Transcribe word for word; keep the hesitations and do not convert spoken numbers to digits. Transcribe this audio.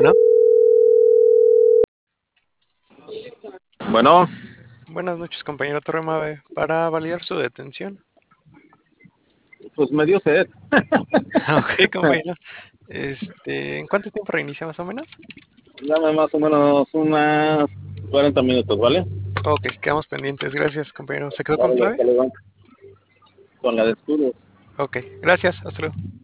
Bueno, Bueno, buenas noches, compañero Torremave. Para validar su detención. pues me dio sed. Ok, compañero. Este, ¿en cuánto tiempo reinicia más o menos? Dame más o menos unas cuarenta minutos, ¿vale? Ok, quedamos pendientes. Gracias, compañero. ¿Se quedó con Vale, clave? hasta luego. Con la de escudos. Ok, gracias. Hasta luego.